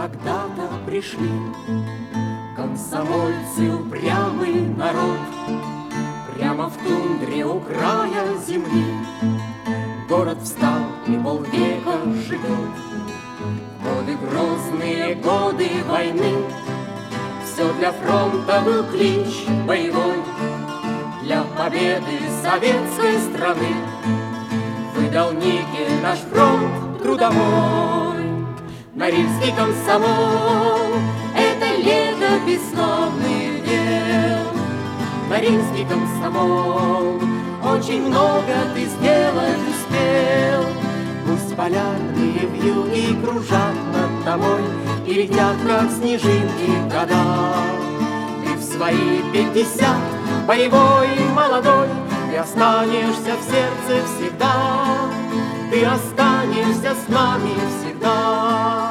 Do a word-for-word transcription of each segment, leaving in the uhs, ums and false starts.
когда-то пришли комсомольцы, упрямый народ, прямо в тундре у края земли. Город встал и полвека живет. Годы грозные, годы войны, все для фронта был клич боевой. Для победы советской страны выдал никель наш фронт трудовой. Норильский комсомол — это летопись славных дел. Норильский комсомол, очень много ты сделать успел. Пусть полярные вьюги кружат над тобой и летят, как снежинки, года. Ты в свои пятьдесят, боевой и молодой, ты останешься в сердце всегда. Ты останешься с нами всегда.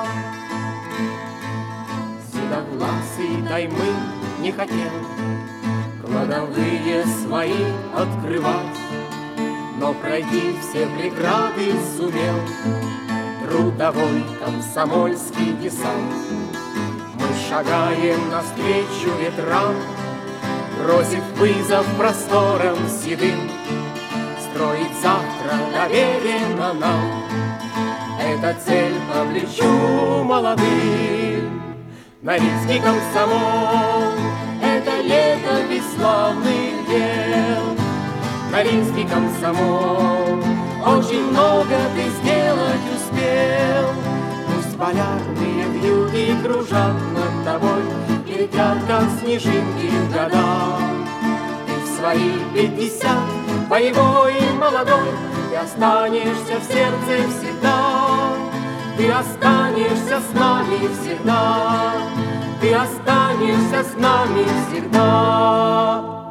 Седовласый Таймыр не хотел кладовые свои открывать, но пройти все преграды сумел трудовой комсомольский десант. Мы шагаем навстречу ветрам, бросив вызов просторам седым. Строить завтра доверенно нам, это цель по плечу молодым. Норильский комсомол — это летопись славных дел. Норильский комсомол, очень много ты сделать успел. Пусть полярные вьюги кружат над тобой и летят, как снежинки, года. Ты в свои пятьдесят, боевой и молодой, ты останешься в сердце всегда. Ты останешься с нами всегда. Ты останешься с нами всегда.